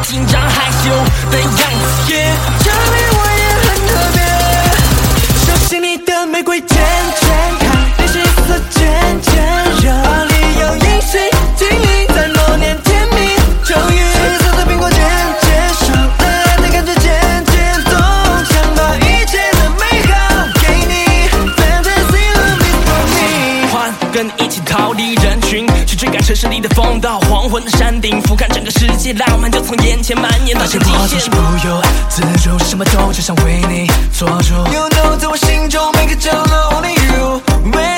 紧张害羞的样子。这里我也很特别，熟悉你的玫瑰渐渐开，你是色渐渐热，巴黎有饮水精灵在诺念甜蜜，终于黑色的苹果渐渐熟，爱的感觉渐渐懂，想把一切的美好给你 Fantasy love me for me， 换跟你一起逃离人群，去追赶城市里的风，到黄昏的山顶，俯瞰整个世界，浪漫就从眼前蔓延到极限。我总是不由自主，什么都只想为你做主。You know， 在我心中每个角落 Only you。